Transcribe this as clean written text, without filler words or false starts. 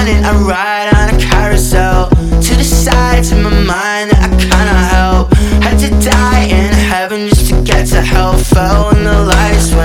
morning I ride on a carousel, to the sides in my mind that I cannot help. Had to die in heaven just to get to hell. Fell when the lights went